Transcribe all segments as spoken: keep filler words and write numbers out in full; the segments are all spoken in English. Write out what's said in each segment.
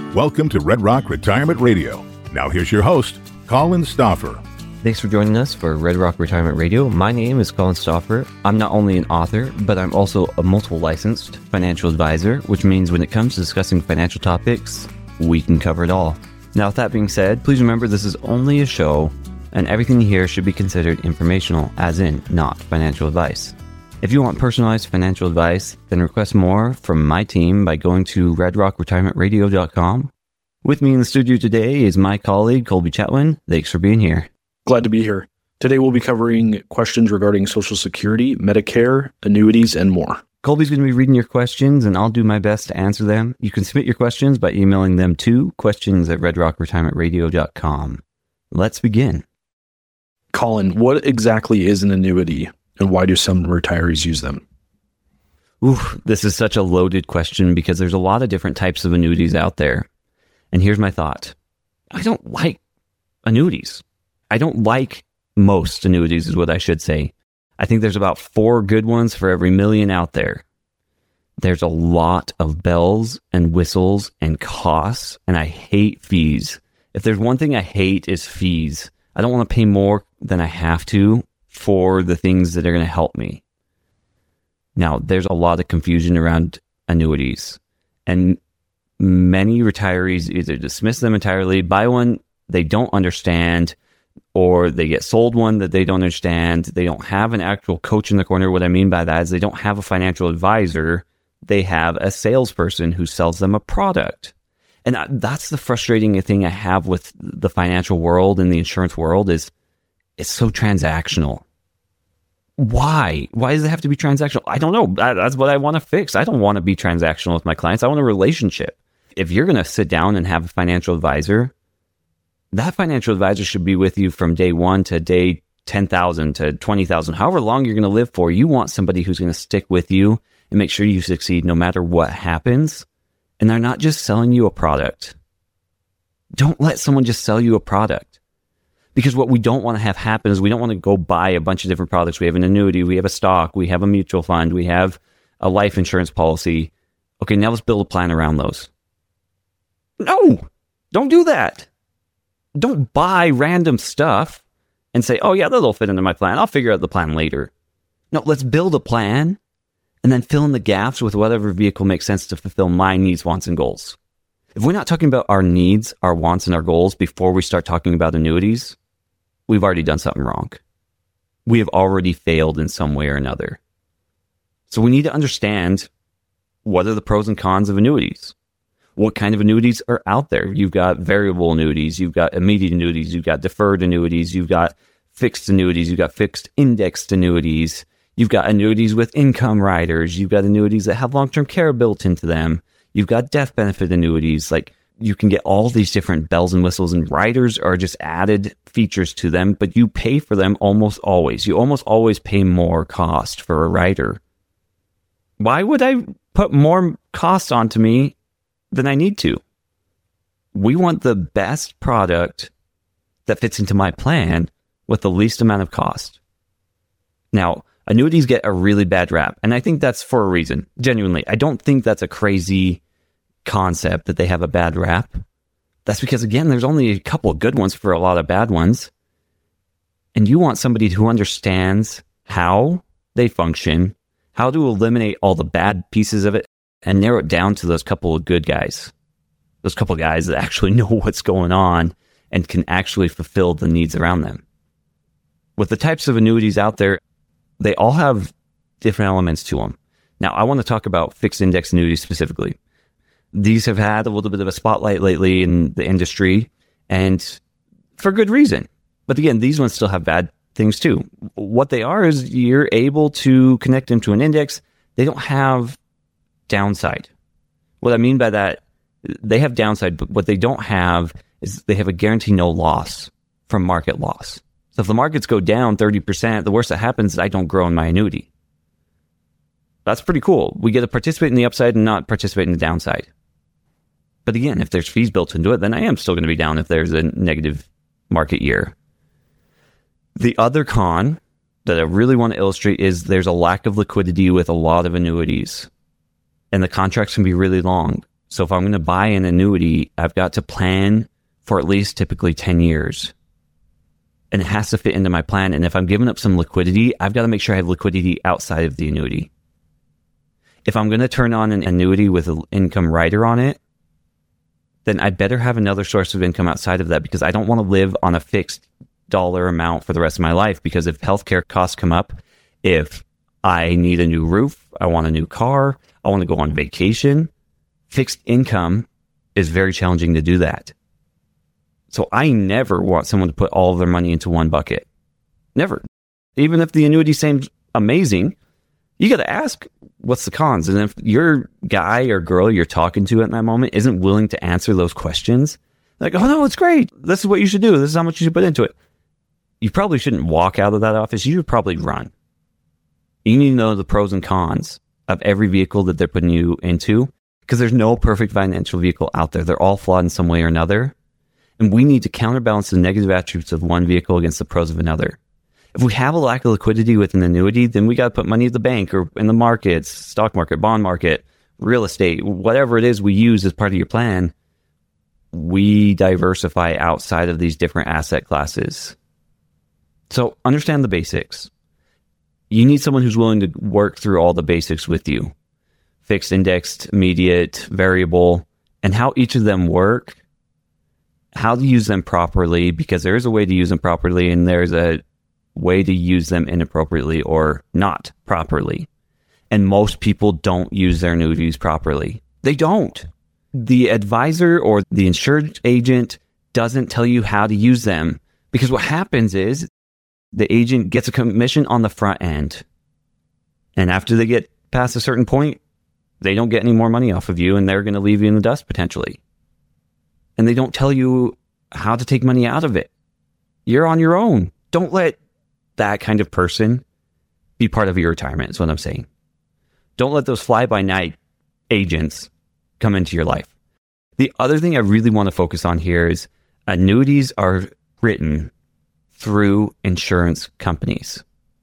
Welcome to Red Rock Retirement Radio. Now here's your host, Colin Stoffer. Thanks for joining us for Red Rock Retirement Radio. My name is Colin Stoffer. I'm not only an author, but I'm also a multiple licensed financial advisor, which means when it comes to discussing financial topics, we can cover it all. Now, with that being said, please remember this is only a show, and everything here should be considered informational, as in not financial advice. If you want personalized financial advice, then request more from my team by going to red rock retirement radio dot com. With me in the studio today is my colleague, Colby Chatwin. Thanks for being here. Glad to be here. Today we'll be covering questions regarding Social Security, Medicare, annuities, and more. Colby's going to be reading your questions, and I'll do my best to answer them. You can submit your questions by emailing them to questions at red rock retirement radio dot com. Let's begin. Colin, what exactly is an annuity, and why do some retirees use them? Ooh, this is such a loaded question because there's a lot of different types of annuities out there. And here's my thought. I don't like annuities. I don't like most annuities is what I should say. I think there's about four good ones for every million out there. There's a lot of bells and whistles and costs, and I hate fees. If there's one thing I hate is fees. I don't want to pay more than I have to for the things that are going to help me. Now, there's a lot of confusion around annuities, and many retirees either dismiss them entirely, buy one they don't understand, or they get sold one that they don't understand. They don't have an actual coach in the corner. What I mean by that is they don't have a financial advisor. They have a salesperson who sells them a product. And that's the frustrating thing I have with the financial world and the insurance world is it's so transactional. Why? Why does it have to be transactional? I don't know. That's what I want to fix. I don't want to be transactional with my clients. I want a relationship. If you're going to sit down and have a financial advisor, that financial advisor should be with you from day one to day ten thousand to twenty thousand, however long you're going to live for. You want somebody who's going to stick with you and make sure you succeed no matter what happens. And they're not just selling you a product. Don't let someone just sell you a product. Because what we don't want to have happen is we don't want to go buy a bunch of different products. We have an annuity, we have a stock, we have a mutual fund, we have a life insurance policy. Okay, now let's build a plan around those. No, don't do that. Don't buy random stuff and say, oh yeah, that'll fit into my plan. I'll figure out the plan later. No, let's build a plan and then fill in the gaps with whatever vehicle makes sense to fulfill my needs, wants, and goals. If we're not talking about our needs, our wants, and our goals before we start talking about annuities, we've already done something wrong. We have already failed in some way or another. So we need to understand what are the pros and cons of annuities. What kind of annuities are out there? You've got variable annuities, you've got immediate annuities, you've got deferred annuities, you've got fixed annuities, you've got fixed indexed annuities, you've got annuities with income riders, you've got annuities that have long-term care built into them, you've got death benefit annuities. Like you can get all these different bells and whistles, and riders are just added features to them, but you pay for them almost always. You almost always pay more cost for a rider. Why would I put more cost onto me than I need to? We want the best product that fits into my plan with the least amount of cost. Now, annuities get a really bad rap, and I think that's for a reason. Genuinely, I don't think that's a crazy concept that they have a bad rap. That's because, again, there's only a couple of good ones for a lot of bad ones. And you want somebody who understands how they function, how to eliminate all the bad pieces of it, and narrow it down to those couple of good guys. Those couple of guys that actually know what's going on and can actually fulfill the needs around them. With the types of annuities out there, they all have different elements to them. Now, I want to talk about fixed index annuities specifically. These have had a little bit of a spotlight lately in the industry, and for good reason. But again, these ones still have bad things too. What they are is you're able to connect them to an index. They don't have downside. What I mean by that, they have downside, but what they don't have is they have a guarantee no loss from market loss. So if the markets go down thirty percent, the worst that happens is I don't grow in my annuity. That's pretty cool. We get to participate in the upside and not participate in the downside. But again, if there's fees built into it, then I am still going to be down if there's a negative market year. The other con that I really want to illustrate is there's a lack of liquidity with a lot of annuities. And the contracts can be really long. So if I'm going to buy an annuity, I've got to plan for at least typically ten years. And it has to fit into my plan. And if I'm giving up some liquidity, I've got to make sure I have liquidity outside of the annuity. If I'm going to turn on an annuity with an income rider on it, then I better have another source of income outside of that, because I don't want to live on a fixed dollar amount for the rest of my life. Because if healthcare costs come up, if I need a new roof, I want a new car, I want to go on vacation, fixed income is very challenging to do that. So I never want someone to put all of their money into one bucket. Never. Even if the annuity seems amazing, you got to ask, what's the cons? And if your guy or girl you're talking to at that moment isn't willing to answer those questions, like, oh no, it's great, this is what you should do, this is how much you should put into it, you probably shouldn't walk out of that office. You should probably run. You need to know the pros and cons of every vehicle that they're putting you into, because there's no perfect financial vehicle out there. They're all flawed in some way or another. And we need to counterbalance the negative attributes of one vehicle against the pros of another. If we have a lack of liquidity with an annuity, then we got to put money at the bank or in the markets, stock market, bond market, real estate, whatever it is we use as part of your plan. We diversify outside of these different asset classes. So understand the basics. You need someone who's willing to work through all the basics with you. Fixed, indexed, immediate, variable, and how each of them work, how to use them properly, because there is a way to use them properly and there's a way to use them inappropriately or not properly. And most people don't use their annuities properly. They don't. The advisor or the insurance agent doesn't tell you how to use them, because what happens is the agent gets a commission on the front end. And after they get past a certain point, they don't get any more money off of you and they're going to leave you in the dust potentially. And they don't tell you how to take money out of it. You're on your own. Don't let that kind of person be part of your retirement, is what I'm saying. Don't let those fly-by-night agents come into your life. The other thing I really want to focus on here is annuities are written through insurance companies.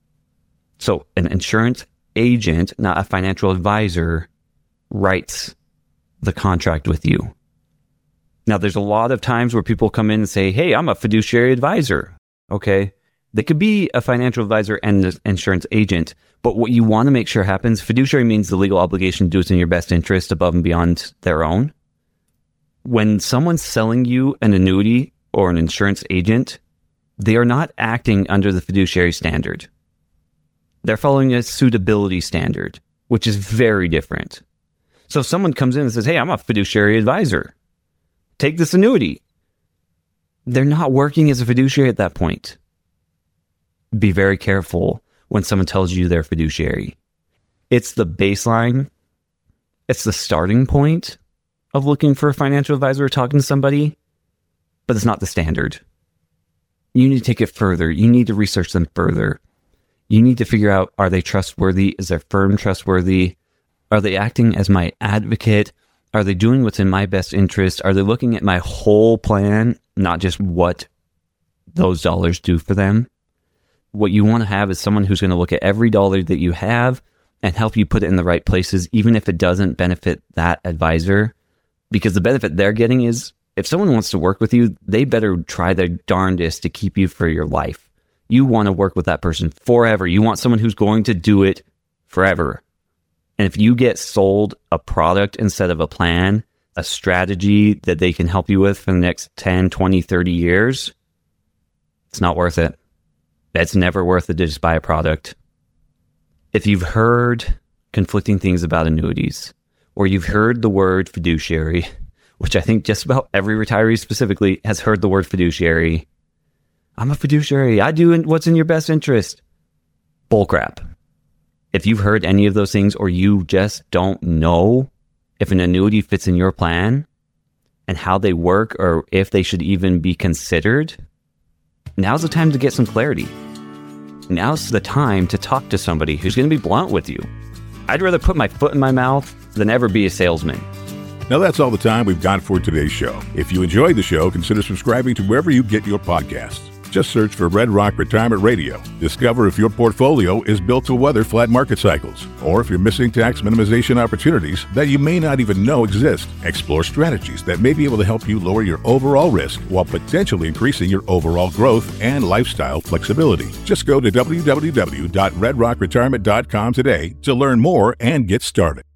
So an insurance agent, not a financial advisor, writes the contract with you. Now, there's a lot of times where people come in and say, hey, I'm a fiduciary advisor. Okay. They could be a financial advisor and an insurance agent, but what you want to make sure happens, fiduciary means the legal obligation to do what's in your best interest above and beyond their own. When someone's selling you an annuity or an insurance agent, they are not acting under the fiduciary standard. They're following a suitability standard, which is very different. So if someone comes in and says, hey, I'm a fiduciary advisor, take this annuity, they're not working as a fiduciary at that point. Be very careful when someone tells you they're fiduciary. It's the baseline. It's the starting point of looking for a financial advisor or talking to somebody, but it's not the standard. You need to take it further. You need to research them further. You need to figure out, are they trustworthy? Is their firm trustworthy? Are they acting as my advocate? Are they doing what's in my best interest? Are they looking at my whole plan, not just what those dollars do for them? What you want to have is someone who's going to look at every dollar that you have and help you put it in the right places, even if it doesn't benefit that advisor. Because the benefit they're getting is, if someone wants to work with you, they better try their darndest to keep you for your life. You want to work with that person forever. You want someone who's going to do it forever. And if you get sold a product instead of a plan, a strategy that they can help you with for the next ten, twenty, thirty years, it's not worth it. It's never worth it to just buy a product. If you've heard conflicting things about annuities, or you've heard the word fiduciary, which I think just about every retiree specifically has heard the word fiduciary. I'm a fiduciary. I do what's in your best interest. Bullcrap. If you've heard any of those things, or you just don't know if an annuity fits in your plan and how they work, or if they should even be considered, now's the time to get some clarity. Now's the time to talk to somebody who's going to be blunt with you. I'd rather put my foot in my mouth than ever be a salesman. Now that's all the time we've got for today's show. If you enjoyed the show, consider subscribing to wherever you get your podcasts. Just search for Red Rock Retirement Radio. Discover if your portfolio is built to weather flat market cycles, or if you're missing tax minimization opportunities that you may not even know exist. Explore strategies that may be able to help you lower your overall risk while potentially increasing your overall growth and lifestyle flexibility. Just go to w w w dot red rock retirement dot com today to learn more and get started.